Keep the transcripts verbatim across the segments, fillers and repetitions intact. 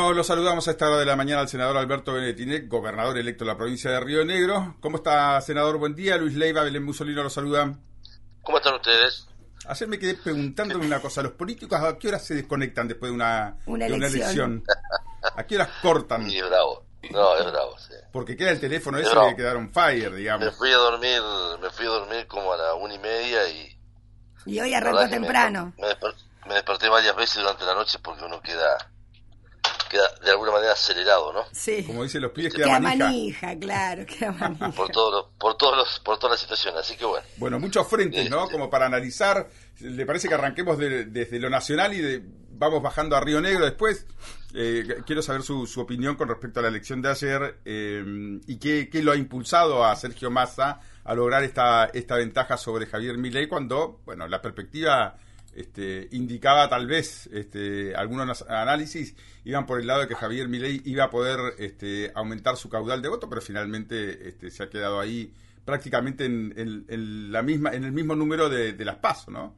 Bueno, lo saludamos a esta hora de la mañana al senador Alberto Benetti, gobernador electo de la provincia de Río Negro. ¿Cómo está, senador? Buen día. Luis Leiva, Belén Mussolino lo saluda. ¿Cómo están ustedes? Ayer me quedé preguntándome una cosa. ¿Los políticos a qué horas se desconectan después de una, una, de una elección. elección? ¿A qué horas cortan? Sí, es bravo. No, es bravo, sí. Porque queda el teléfono es ese bravo. que quedaron fire, digamos. Me fui a dormir, me fui a dormir como a la una y media y... Y hoy arrancó temprano. Me, me, desperté, me desperté varias veces durante la noche porque uno queda... queda de alguna manera acelerado, ¿no? Sí. Como dicen los pibes, queda, queda manija. manija. Claro, queda manija. Por todos los, por todos los, por todas las situaciones, así que bueno. Bueno, muchos frentes, ¿no? Este... Como para analizar. ¿Le parece que arranquemos de, desde lo nacional y de, vamos bajando a Río Negro después? Eh, quiero saber su, su opinión con respecto a la elección de ayer eh, y qué, qué lo ha impulsado a Sergio Massa a lograr esta, esta ventaja sobre Javier Milei cuando, bueno, la perspectiva... Este, indicaba tal vez este, algunos análisis iban por el lado de que Javier Milei iba a poder este, aumentar su caudal de voto, pero finalmente este, se ha quedado ahí prácticamente en, en, en la misma en el mismo número de, de las PASO, ¿no?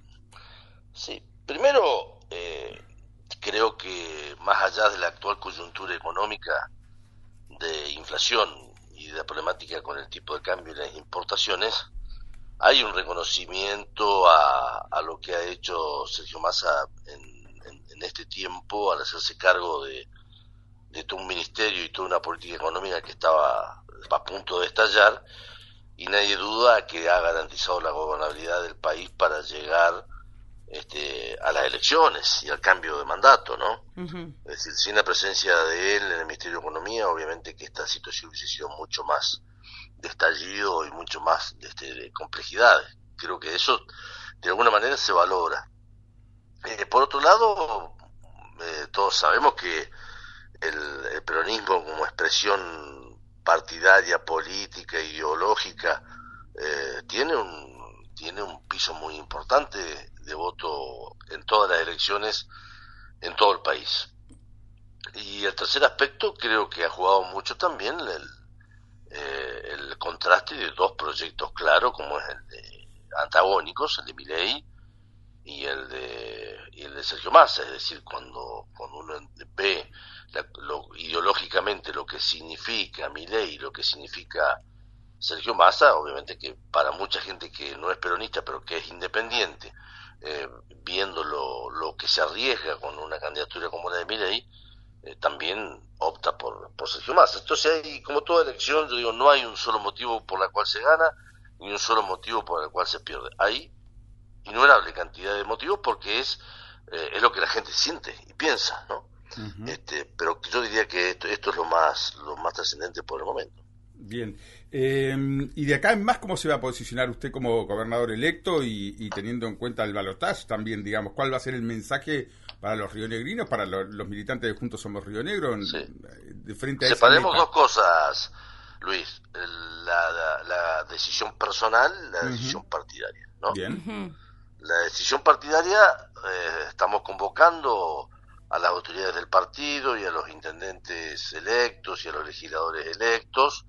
Sí, primero eh, creo que más allá de la actual coyuntura económica de inflación y de la problemática con el tipo de cambio y las importaciones, hay un reconocimiento a, a lo que ha hecho Sergio Massa en, en, en este tiempo al hacerse cargo de, de todo un ministerio y toda una política económica que estaba a punto de estallar, y nadie duda que ha garantizado la gobernabilidad del país para llegar este, a las elecciones y al cambio de mandato, ¿no? Uh-huh. Es decir, sin la presencia de él en el Ministerio de Economía, obviamente que esta situación hubiese sido mucho más de estallido y mucho más de, este, de complejidades. Creo que eso de alguna manera se valora. Eh, por otro lado, eh, todos sabemos que el, el peronismo como expresión partidaria, política, ideológica, eh, tiene un tiene un piso muy importante de, de voto en todas las elecciones en todo el país. Y el tercer aspecto creo que ha jugado mucho también el Eh, el contraste de dos proyectos claros como es el de antagónicos, el de Milei y el de y el de Sergio Massa. Es decir, cuando, cuando uno ve la, lo, ideológicamente lo que significa Milei y lo que significa Sergio Massa, obviamente que para mucha gente que no es peronista pero que es independiente, eh, viendo lo, lo que se arriesga con una candidatura como la de Milei, Eh, también opta por, por Sergio Massa. Entonces, hay, como toda elección, yo digo, no hay un solo motivo por la cual se gana, ni un solo motivo por el cual se pierde. Hay innumerable cantidad de motivos porque es, eh, es lo que la gente siente y piensa, ¿no? Uh-huh. Este, pero yo diría que esto, esto es lo más, lo más trascendente por el momento. Bien. Eh, y de acá en más, ¿cómo se va a posicionar usted como gobernador electo y, y teniendo en cuenta el balotaje también, digamos, cuál va a ser el mensaje para los rionegrinos, para lo, los militantes de Juntos Somos Río Negro, en, sí. de frente a Separemos dos cosas, Luis, la, la, la decisión personal y la uh-huh. decisión partidaria, ¿no? Bien. Uh-huh. La decisión partidaria, eh, estamos convocando a las autoridades del partido y a los intendentes electos y a los legisladores electos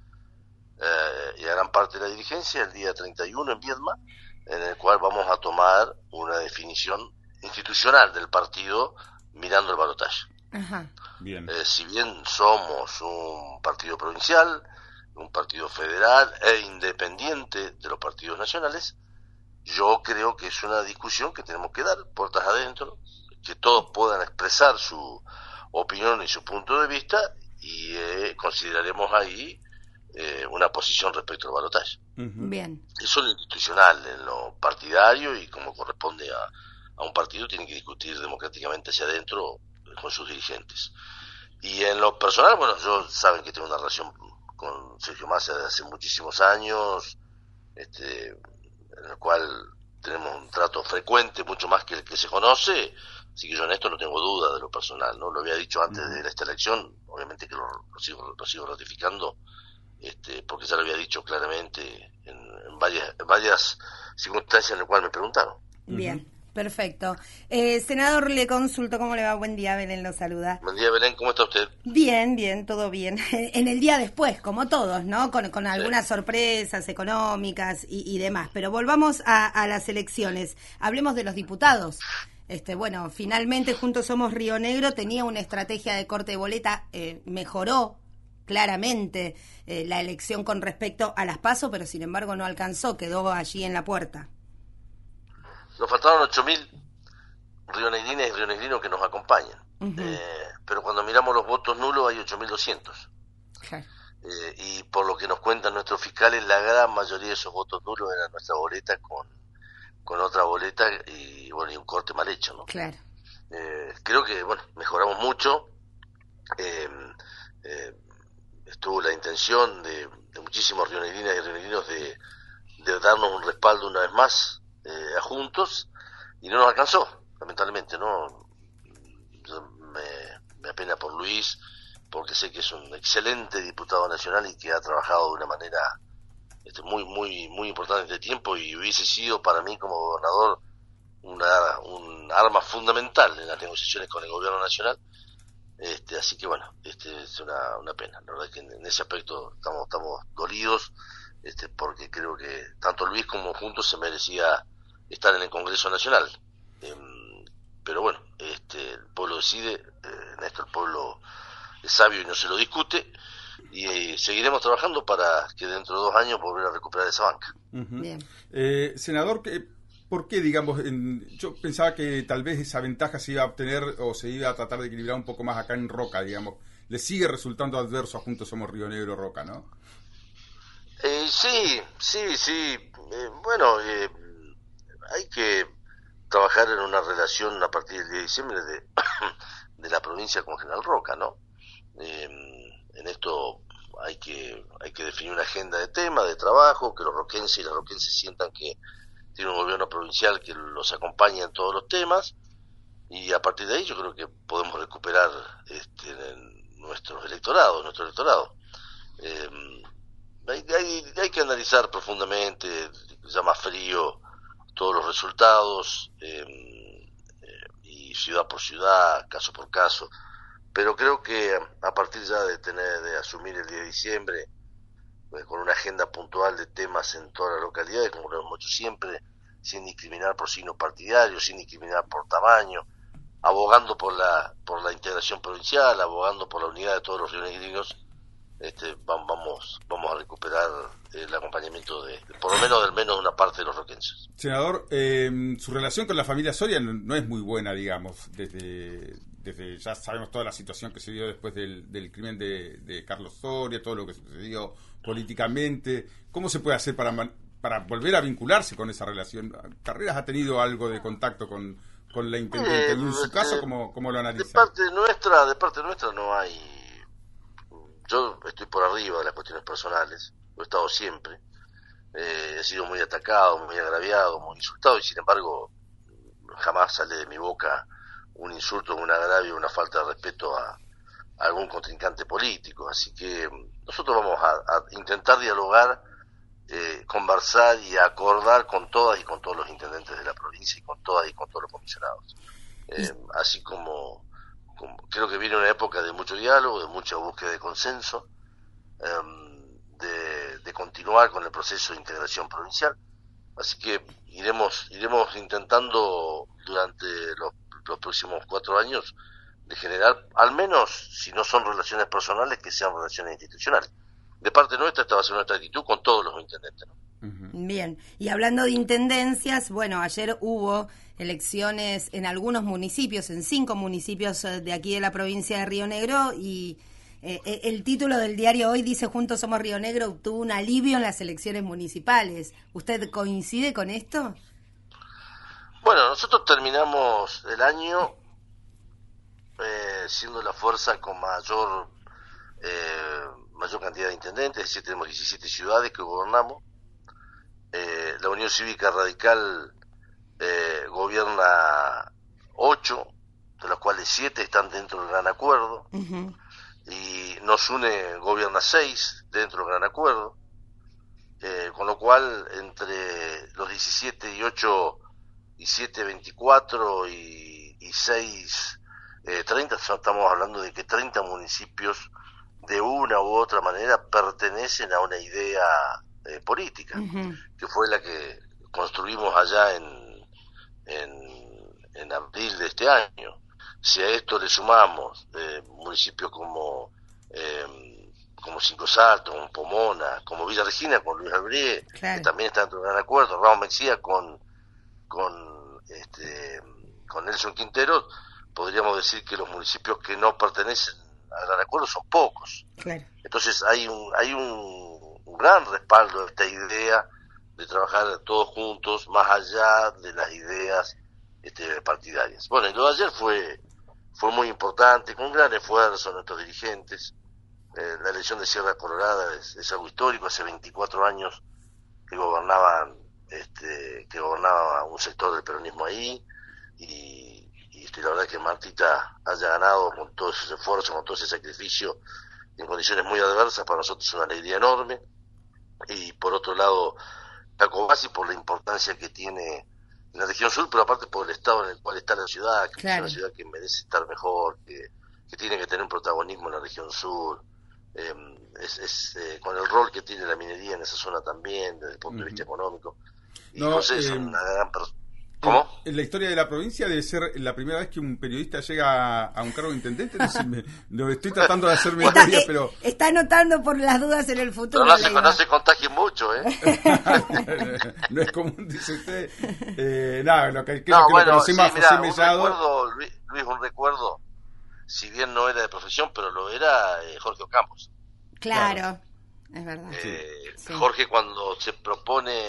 eh, y a gran parte de la dirigencia el día treinta y uno en Viedma, en el cual vamos a tomar una definición institucional del partido mirando el balotaje. Ajá. Bien. Eh, si bien somos un partido provincial, un partido federal e independiente de los partidos nacionales, yo creo que es una discusión que tenemos que dar puertas adentro, que todos puedan expresar su opinión y su punto de vista y eh, consideraremos ahí eh, una posición respecto al balotaje. Uh-huh. Bien. Eso es lo institucional, en lo partidario y como corresponde a a un partido tiene que discutir democráticamente hacia adentro con sus dirigentes. Y en lo personal, bueno, yo saben que tengo una relación con Sergio Massa desde hace muchísimos años, este, en el cual tenemos un trato frecuente, mucho más que el que se conoce, así que yo en esto no tengo duda de lo personal, ¿no? Lo había dicho antes uh-huh. de esta elección, obviamente que lo, lo, sigo, lo sigo ratificando, este, porque ya lo había dicho claramente en, en, varias, en varias circunstancias en las cuales me preguntaron. Bien. Uh-huh. Perfecto. Eh, senador, le consulto, ¿cómo le va? Buen día, Belén lo saluda. Buen día, Belén, ¿cómo está usted? Bien, bien, todo bien. En el día después, como todos, ¿no? Con, con algunas sí. sorpresas económicas y, y demás. Pero volvamos a, a las elecciones. Hablemos de los diputados. Este, bueno, finalmente Juntos Somos Río Negro tenía una estrategia de corte de boleta, eh, mejoró claramente eh, la elección con respecto a las PASO, pero sin embargo no alcanzó, quedó allí en la puerta. Nos faltaron ocho mil rionegrinas y rionegrinos que nos acompañan, uh-huh. eh, pero cuando miramos los votos nulos hay ocho mil doscientos. Okay. Eh, y por lo que nos cuentan nuestros fiscales, la gran mayoría de esos votos nulos eran nuestra boleta con, con otra boleta y bueno y un corte mal hecho, ¿no? Claro. Eh, creo que bueno mejoramos mucho. Eh, eh, estuvo la intención de, de muchísimos rionegrinas y rionegrinos de, de darnos un respaldo una vez más eh, a Juntos y no nos alcanzó, lamentablemente, ¿no? Me, me apena por Luis, porque sé que es un excelente diputado nacional y que ha trabajado de una manera este, muy muy muy importante en este tiempo y hubiese sido para mí como gobernador una un arma fundamental en las negociaciones con el gobierno nacional. Este, así que bueno, este es una, una pena. La verdad es que en, en ese aspecto estamos, estamos dolidos, este, porque creo que tanto Luis como Juntos se merecía estar en el Congreso Nacional. Eh, pero bueno, este, el pueblo decide, eh, en esto el pueblo es sabio y no se lo discute, y eh, seguiremos trabajando para que dentro de dos años volver a recuperar esa banca. Uh-huh. Bien. Eh, senador, ¿qué, ¿por qué, digamos, en, yo pensaba que tal vez esa ventaja se iba a obtener o se iba a tratar de equilibrar un poco más acá en Roca, digamos? ¿Le sigue resultando adverso a Juntos Somos Río Negro Roca, no? Eh, sí, sí, sí. Eh, bueno, eh, hay que trabajar en una relación a partir del diez de diciembre de, de la provincia con General Roca, ¿no? Eh, en esto hay que hay que definir una agenda de temas, de trabajo, que los roquenses y las roquenses sientan que tiene un gobierno provincial que los acompaña en todos los temas, y a partir de ahí yo creo que podemos recuperar este, en nuestros electorados, nuestro electorado. Eh, hay, hay, hay que analizar profundamente, ya más frío, todos los resultados, eh, eh, y ciudad por ciudad, caso por caso, pero creo que a partir ya de tener de asumir el diez de diciembre, pues, con una agenda puntual de temas en todas las localidades, como lo hemos hecho siempre, sin discriminar por signo partidario, sin discriminar por tamaño, abogando por la por la integración provincial, abogando por la unidad de todos los rionegrinos, este, vamos vamos a recuperar el acompañamiento de, por lo menos del menos de una parte de los roquenses. Senador, eh, su relación con la familia Soria no, no es muy buena, digamos, desde desde ya sabemos toda la situación que se dio después del, del crimen de, de Carlos Soria, todo lo que sucedió políticamente. ¿Cómo se puede hacer para para volver a vincularse con esa relación? ¿Carreras ha tenido algo de contacto con, con la intendente? Eh, y en su caso, ¿cómo, cómo lo analiza? De parte nuestra, de parte nuestra no hay. Yo estoy por arriba de las cuestiones personales, lo he estado siempre. Eh, he sido muy atacado, muy agraviado, muy insultado, y sin embargo jamás sale de mi boca un insulto, un agravio, una falta de respeto a, a algún contrincante político. Así que nosotros vamos a, a intentar dialogar, eh, conversar y acordar con todas y con todos los intendentes de la provincia y con todas y con todos los comisionados. Eh, así como, como creo que viene una época de mucho diálogo, de mucha búsqueda de consenso, eh, de, de continuar con el proceso de integración provincial. Así que iremos iremos intentando durante los, los próximos cuatro años de generar, al menos, si no son relaciones personales, que sean relaciones institucionales. De parte nuestra, esta va a ser nuestra actitud con todos los intendentes, ¿no? Bien, y hablando de intendencias, bueno, ayer hubo elecciones en algunos municipios, en cinco municipios de aquí de la provincia de Río Negro, y eh, el título del diario Hoy dice: Juntos Somos Río Negro obtuvo un alivio en las elecciones municipales. ¿Usted coincide con esto? Bueno, nosotros terminamos el año eh, siendo la fuerza con mayor eh, mayor cantidad de intendentes, es decir, tenemos diecisiete ciudades que gobernamos. Eh, la Unión Cívica Radical eh, gobierna ocho, de los cuales siete están dentro del Gran Acuerdo, uh-huh. y Nos Une gobierna seis dentro del Gran Acuerdo, eh, con lo cual entre los diecisiete y ocho y siete, veinticuatro y, y seis, eh, treinta, estamos hablando de que treinta municipios de una u otra manera pertenecen a una idea eh, política, uh-huh. que fue la que construimos allá en, en, en abril de este año. Si a esto le sumamos eh, municipios como eh, como Cinco Saltos, como Pomona, como Villa Regina con Luis Albrié, claro, que también está en un gran acuerdo, Ramos Mexía con con este con Nelson Quintero, podríamos decir que los municipios que no pertenecen al gran acuerdo son pocos. Claro. Entonces hay un hay un, un gran respaldo a esta idea de trabajar todos juntos, más allá de las ideas este, partidarias. Bueno, y lo de ayer fue fue muy importante, con un gran esfuerzo de nuestros dirigentes. Eh, la elección de Sierra Colorada es, es algo histórico, hace veinticuatro años que gobernaban, este, que gobernaba un sector del peronismo ahí, y, y este, la verdad que Martita haya ganado con todo ese esfuerzo, con todo ese sacrificio, en condiciones muy adversas, para nosotros es una alegría enorme. Y por otro lado, Jacobasi, por la importancia que tiene en la región sur, pero aparte por el estado en el cual está la ciudad, que claro, es una ciudad que merece estar mejor, que, que tiene que tener un protagonismo en la región sur, eh, es, es eh, con el rol que tiene la minería en esa zona también, desde el punto uh-huh. de vista económico. Y no, José es eh, una gran persona. ¿Cómo? En la historia de la provincia debe ser la primera vez que un periodista llega a un cargo de intendente. No sé, me, no, estoy tratando de hacer memoria, está, pero... Está anotando por las dudas en el futuro. No, no, se, no se contagie mucho, ¿eh? No es común, dice usted. Eh, nada, lo que, que, no, que bueno, lo conocemos sí, a José mirá, Mellado... Un recuerdo, Luis, Luis, un recuerdo, si bien no era de profesión, pero lo era eh, Jorge Ocampos. Claro, claro, es verdad. Eh, sí. Jorge, cuando se propone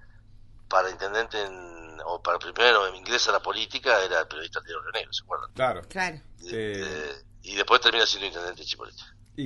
para intendente en o para primero ingresa a la política, era el periodista de Río Negro, ¿se acuerdan? Claro. Claro. Y, eh, y después termina siendo intendente de Chipolete.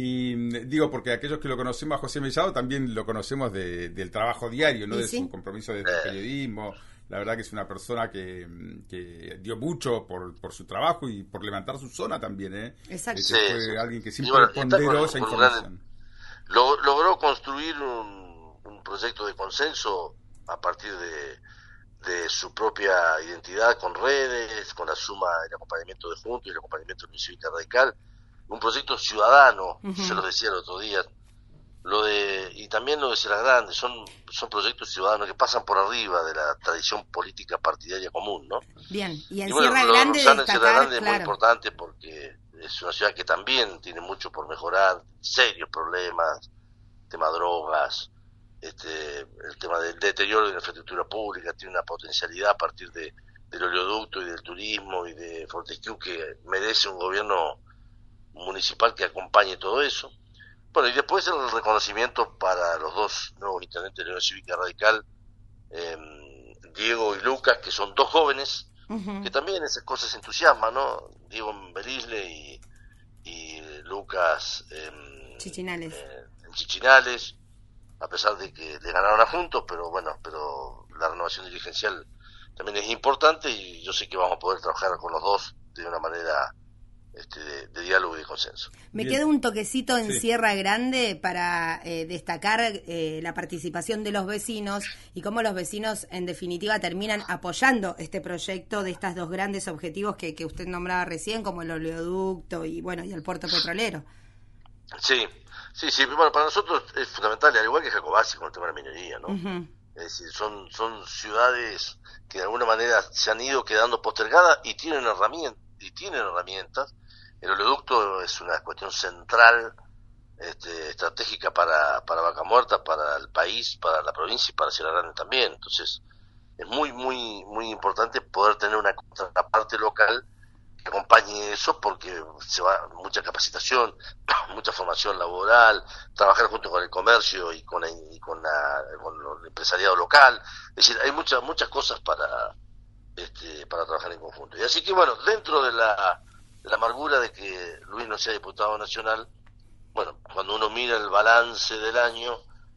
Y digo, porque aquellos que lo conocemos a José Mellado también lo conocemos de, del trabajo diario, ¿no? De sí, su compromiso desde eh. el periodismo. La verdad que es una persona que, que dio mucho por, por su trabajo y por levantar su zona también, ¿eh? Exacto. Este, sí, fue sí. alguien que siempre bueno, ponderó esa información. Gran, lo, logró construir un, un proyecto de consenso a partir de de su propia identidad, con redes, con la suma del acompañamiento de Juntos y el acompañamiento de Unión Cívica Radical, un proyecto ciudadano, uh-huh. se lo decía el otro día, lo de y también lo de Sierra Grande, son son proyectos ciudadanos que pasan por arriba de la tradición política partidaria común, ¿no? Bien, y en y bueno, Sierra lo, Grande destacar, destacar, Sierra Grande claro, es muy importante porque es una ciudad que también tiene mucho por mejorar, serios problemas, tema drogas, Este, el tema del deterioro de la infraestructura pública, tiene una potencialidad a partir de, del oleoducto y del turismo y de Fortescue que merece un gobierno municipal que acompañe todo eso. Bueno, y después el reconocimiento para los dos nuevos intendentes de la Unión Cívica Radical, eh, Diego y Lucas, que son dos jóvenes, uh-huh. que también esas cosas entusiasman, ¿no? Diego en Belisle y, y Lucas en Chichinales. Eh, en Chichinales, a pesar de que le ganaron a Juntos, pero bueno, pero la renovación dirigencial también es importante y yo sé que vamos a poder trabajar con los dos de una manera este, de, de diálogo y de consenso. Me Bien. queda un toquecito en sí. Sierra Grande para eh, destacar eh, la participación de los vecinos y cómo los vecinos en definitiva terminan apoyando este proyecto de estos dos grandes objetivos que, que usted nombraba recién, como el oleoducto y bueno y el puerto petrolero. Sí. Sí, sí, bueno, para nosotros es fundamental, al igual que Jacobasi con el tema de la minería, ¿no? Uh-huh. Es decir, son, son ciudades que de alguna manera se han ido quedando postergadas y tienen herramientas, y tienen herramientas. El oleoducto es una cuestión central, este, estratégica para, para Vaca Muerta, para el país, para la provincia y para Sierra Grande también. Entonces, es muy, muy, muy importante poder tener una contraparte local que acompañe eso, porque se va mucha capacitación, mucha formación laboral, trabajar junto con el comercio y con, la, y con, la, con el empresariado local. Es decir, hay muchas muchas cosas para este, para trabajar en conjunto. Y así que bueno, dentro de la, de la amargura de que Luis no sea diputado nacional, bueno, cuando uno mira el balance del año,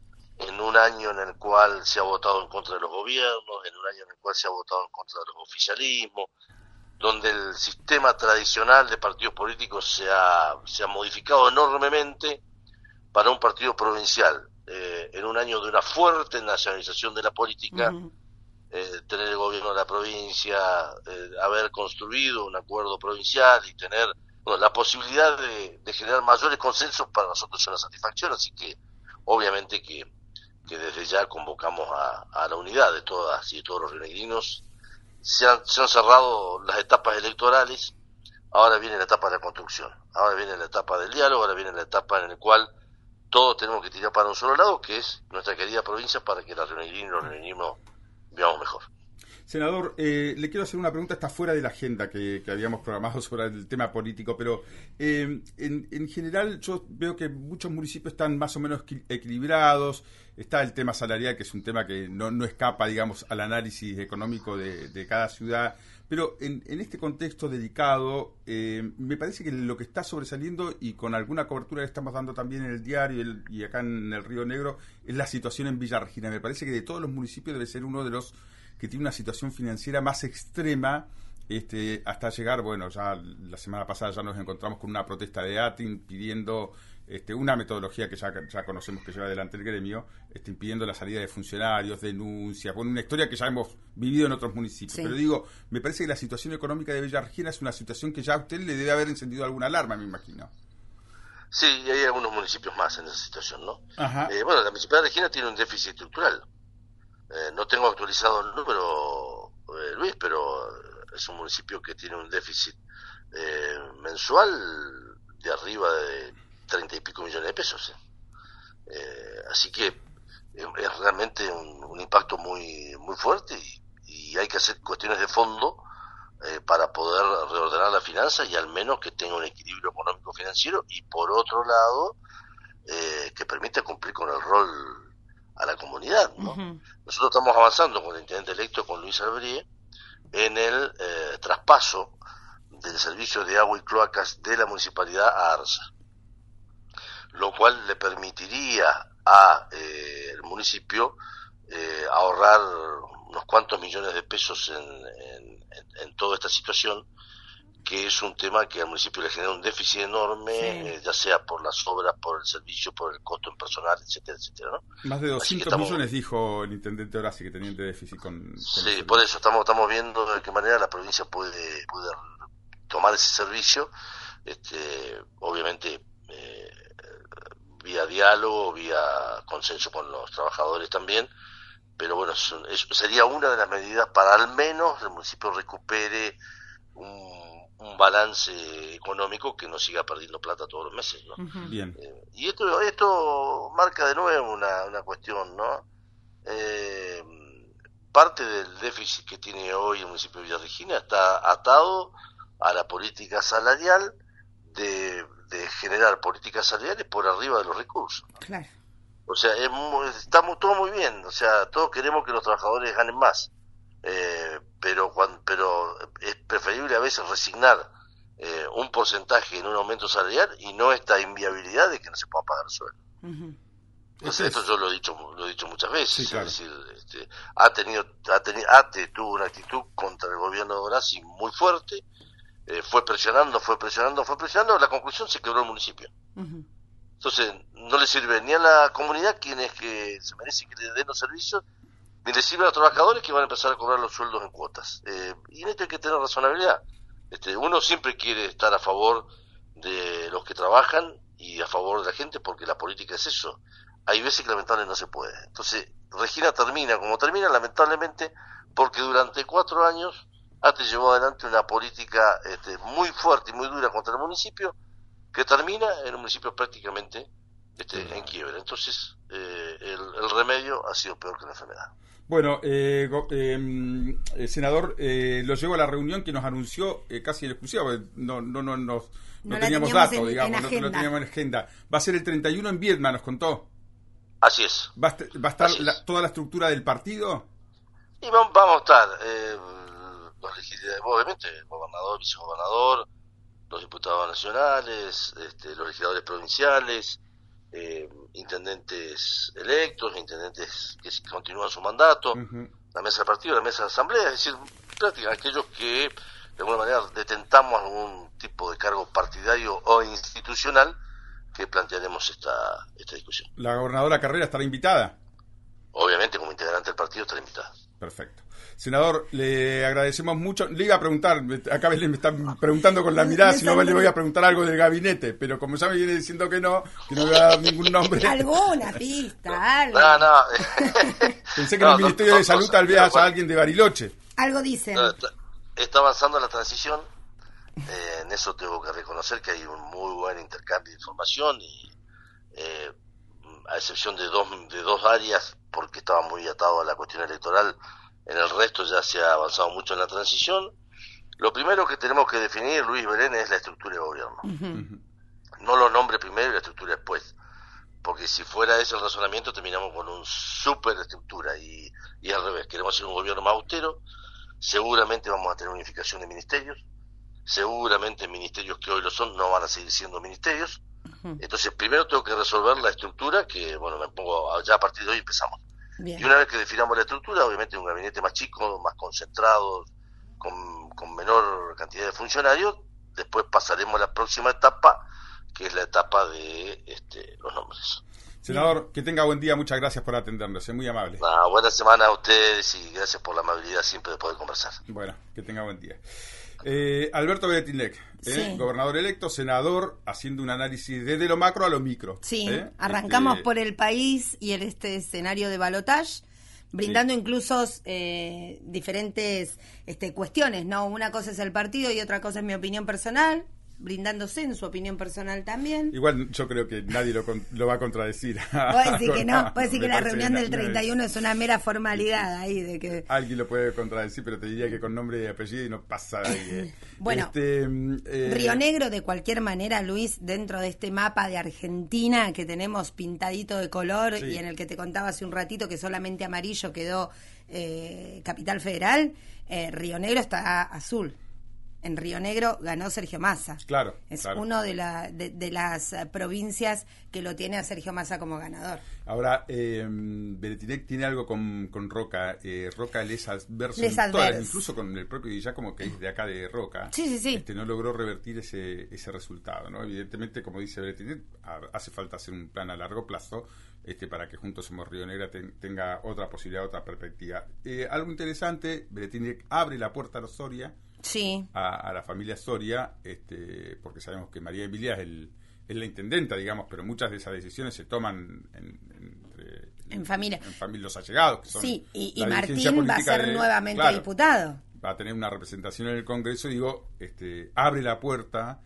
en un año en el cual se ha votado en contra de los gobiernos, en un año en el cual se ha votado en contra de los oficialismos, donde el sistema tradicional de partidos políticos se ha, se ha modificado enormemente para un partido provincial, eh, en un año de una fuerte nacionalización de la política, uh-huh. eh, tener el gobierno de la provincia, eh, haber construido un acuerdo provincial y tener bueno, la posibilidad de, de generar mayores consensos, para nosotros es una satisfacción, así que obviamente que, que desde ya convocamos a, a la unidad de todas y de todos los rionegrinos, se han, se han cerrado las etapas electorales, ahora viene la etapa de la construcción, ahora viene la etapa del diálogo, ahora viene la etapa en la cual todos tenemos que tirar para un solo lado, que es nuestra querida provincia, para que la rionegrinos y los rionegrinos veamos mejor. Senador, eh, le quiero hacer una pregunta, está fuera de la agenda que, que habíamos programado sobre el tema político, pero eh, en, en general yo veo que muchos municipios están más o menos equilibrados, está el tema salarial, que es un tema que no, no escapa, digamos, al análisis económico de, de cada ciudad, pero en, en este contexto delicado, eh, me parece que lo que está sobresaliendo, y con alguna cobertura que estamos dando también en el diario y, el, y acá en el Río Negro, es la situación en Villa Regina. Me parece que de todos los municipios debe ser uno de los que tiene una situación financiera más extrema, este, hasta llegar, bueno, ya la semana pasada ya nos encontramos con una protesta de A T I N pidiendo este, una metodología que ya, ya conocemos que lleva adelante el gremio, este, impidiendo la salida de funcionarios, denuncias, bueno, una historia que ya hemos vivido en otros municipios. Sí. Pero digo, me parece que la situación económica de Villa Regina es una situación que ya a usted le debe haber encendido alguna alarma, me imagino. Sí, y hay algunos municipios más en esa situación, ¿no? Ajá. Eh, bueno, la Municipalidad de Regina tiene un déficit estructural. Eh, no tengo actualizado el número, eh, Luis, pero es un municipio que tiene un déficit eh, mensual de arriba de treinta y pico millones de pesos. Eh. Eh, así que eh, es realmente un, un impacto muy muy fuerte y, y hay que hacer cuestiones de fondo eh, para poder reordenar la finanza y al menos que tenga un equilibrio económico financiero y por otro lado eh, que permita cumplir con el rol a la comunidad, ¿no? Uh-huh. Nosotros estamos avanzando con el intendente electo, con Luis Albrie, en el eh, traspaso del servicio de agua y cloacas de la municipalidad a ARSA, lo cual le permitiría a eh, el municipio eh, ahorrar unos cuantos millones de pesos en, en, en, en toda esta situación, que es un tema que al municipio le genera un déficit enorme, sí. eh, ya sea por las obras, por el servicio, por el costo en personal, etcétera, etcétera, ¿no? Más de doscientos estamos, millones dijo el intendente Horaci que tenían de déficit con... con sí, por eso estamos estamos viendo de qué manera la provincia puede, puede tomar ese servicio, este, obviamente eh, vía diálogo, vía consenso con los trabajadores también, pero bueno, eso, eso sería una de las medidas para al menos el municipio recupere un un balance económico que no siga perdiendo plata todos los meses, ¿no? Uh-huh. Bien. Eh, y esto esto marca de nuevo una, una cuestión, ¿no? Eh, parte del déficit que tiene hoy el municipio de Villa Regina está atado a la política salarial de, de generar políticas salariales por arriba de los recursos, ¿no? Claro. O sea, es muy, está muy, todo muy bien, o sea, todos queremos que los trabajadores ganen más. Eh, pero cuando, pero es preferible a veces resignar eh, un porcentaje en un aumento salarial y no esta inviabilidad de que no se pueda pagar el sueldo. Uh-huh. Entonces, esto yo lo he dicho lo he dicho muchas veces, sí, claro. Es decir, este, ha tenido ha tenido ATE tuvo una actitud contra el gobierno de Horaci muy fuerte, eh, fue presionando, fue presionando, fue presionando, la conclusión se quebró el municipio. Uh-huh. Entonces, no le sirve ni a la comunidad, quienes que se merecen que le den los servicios, ni le sirve a los trabajadores que van a empezar a cobrar los sueldos en cuotas. Eh, y en esto hay que tener razonabilidad. Este, uno siempre quiere estar a favor de los que trabajan y a favor de la gente, porque la política es eso. Hay veces que lamentablemente no se puede. Entonces, Regina termina como termina, lamentablemente, porque durante cuatro años ATE llevó adelante una política este, muy fuerte y muy dura contra el municipio, que termina en un municipio prácticamente este, en quiebra. Entonces, eh, el, el remedio ha sido peor que la enfermedad. Bueno, eh, eh, eh, senador, eh, lo llevo a la reunión que nos anunció eh, casi en exclusiva, porque no, no, no, no, no, no teníamos datos, en, digamos, en no, no teníamos en agenda. Va a ser el treinta y uno en Viedma, nos contó. Así es. ¿Va a, va a estar la, toda la estructura del partido? Y vamos, vamos a estar, eh, los legisladores, obviamente, el gobernador, vicegobernador, los diputados nacionales, este, los legisladores provinciales, Eh, intendentes electos, intendentes que continúan su mandato, uh-huh. La mesa de partido, la mesa de asamblea, es decir, prácticamente aquellos que de alguna manera detentamos algún tipo de cargo partidario o institucional, que plantearemos esta, esta discusión. ¿La gobernadora Carrera estará invitada? Obviamente, como integrante del partido estará invitada. Perfecto. Senador, le agradecemos mucho. Le iba a preguntar, acá me están preguntando con la mirada si no le voy a preguntar algo del gabinete, pero como ya me viene diciendo que no, que no me va a dar ningún nombre. Alguna pista, algo. No, no. Pensé que no, en el Ministerio no, de Salud no, tal vez haya alguien de Bariloche. Algo dicen. Está, está avanzando la transición. Eh, en eso tengo que reconocer que hay un muy buen intercambio de información y eh, a excepción de dos de dos áreas, porque estaba muy atado a la cuestión electoral, en el resto ya se ha avanzado mucho en la transición. Lo primero que tenemos que definir, Luis Belén, es la estructura de gobierno. Uh-huh. No los nombres primero y la estructura después, porque si fuera ese el razonamiento terminamos con un super estructura y, y al revés, queremos hacer un gobierno más austero, seguramente vamos a tener unificación de ministerios, seguramente ministerios que hoy lo son no van a seguir siendo ministerios. Uh-huh. Entonces primero tengo que resolver la estructura, que bueno, me pongo ya a partir de hoy empezamos. Bien. Y una vez que definamos la estructura, obviamente un gabinete más chico, más concentrado, con, con menor cantidad de funcionarios, después pasaremos a la próxima etapa, que es la etapa de este, los nombres. Senador, que tenga buen día, muchas gracias por atendernos, es muy amable. Ah, buena semana a ustedes y gracias por la amabilidad siempre de poder conversar. Bueno, que tenga buen día. Eh, Alberto Bretilnec, eh, sí. gobernador electo, senador, haciendo un análisis desde lo macro a lo micro. Sí, eh, arrancamos este... por el país y en este escenario de balotaje, brindando sí. incluso eh, diferentes este, cuestiones, ¿no? Una cosa es el partido y otra cosa es mi opinión personal, brindándose en su opinión personal también. Igual yo creo que nadie lo, con, lo va a contradecir. Puede decir que no, puede decir que la reunión del treinta y uno es una mera formalidad ahí de que... Alguien lo puede contradecir, pero te diría que con nombre y apellido y no pasa de ahí. Eh. Bueno, este, eh... Río Negro de cualquier manera, Luis, dentro de este mapa de Argentina que tenemos pintadito de color sí. y en el que te contaba hace un ratito que solamente amarillo quedó eh, Capital Federal, eh, Río Negro está azul. En Río Negro ganó Sergio Massa. Claro. Es claro. uno de, la, de, de las provincias que lo tiene a Sergio Massa como ganador. Ahora, eh, Bretilnec tiene algo con, con Roca. Eh, Roca les adverso. Les adverso. Incluso con el propio Giacomo, que es de acá de Roca. Sí, sí, sí. Este, no logró revertir ese, ese resultado, ¿no? Evidentemente, como dice Bretilnec, hace falta hacer un plan a largo plazo este, para que Juntos Somos Río Negro ten, tenga otra posibilidad, otra perspectiva. Eh, algo interesante, Bretilnec abre la puerta a los Soria. Sí. A, a la familia Soria, este, porque sabemos que María Emilia es, el, es la intendenta, digamos, pero muchas de esas decisiones se toman en, en, entre, en familia. En familia, los allegados. Que son sí, y, y Martín va a ser de, nuevamente claro, diputado. Va a tener una representación en el Congreso, digo, este, abre la puerta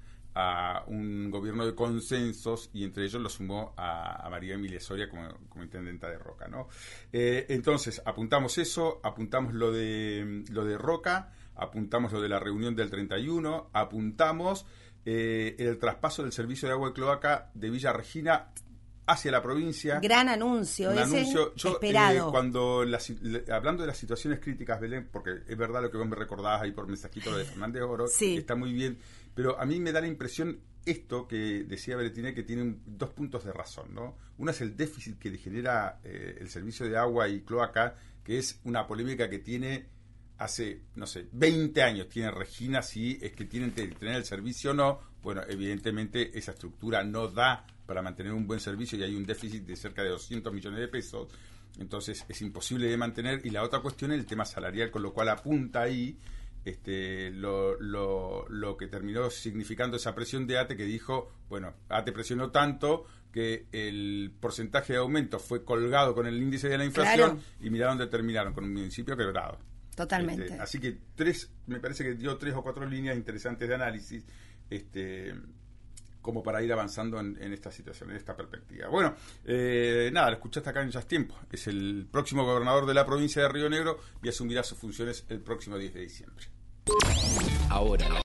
a un gobierno de consensos y entre ellos lo sumó a, a María Emilia Soria como, como intendenta de Roca, ¿no? Eh, entonces, apuntamos eso, apuntamos lo de, lo de Roca, apuntamos lo de la reunión del treinta y uno, apuntamos eh, el traspaso del servicio de agua y cloaca de Villa Regina hacia la provincia. Gran anuncio, un ese anuncio. Yo, esperado. Eh, cuando la, hablando de las situaciones críticas, Belén, porque es verdad lo que vos me recordabas ahí por mensajito, lo de Fernández Oro, sí. está muy bien, pero a mí me da la impresión esto que decía Bretilnec, que tiene un, dos puntos de razón, ¿no? Uno es el déficit que le genera eh, el servicio de agua y cloaca, que es una polémica que tiene hace, no sé, veinte años tiene Regina, si es que tienen que tener el servicio o no. Bueno, evidentemente esa estructura no da para mantener un buen servicio y hay un déficit de cerca de doscientos millones de pesos. Entonces es imposible de mantener. Y la otra cuestión es el tema salarial, con lo cual apunta ahí este, lo, lo, lo que terminó significando esa presión de ATE, que dijo, bueno, ATE presionó tanto que el porcentaje de aumento fue colgado con el índice de la inflación, claro. Y mira dónde terminaron, con un municipio quebrado. Totalmente. Este, así que tres, me parece que dio tres o cuatro líneas interesantes de análisis, este, como para ir avanzando en, en esta situación, en esta perspectiva. Bueno, eh, nada, lo escuchaste acá en Ya es Tiempo. Es el próximo gobernador de la provincia de Río Negro y asumirá sus funciones el próximo diez de diciembre. Ahora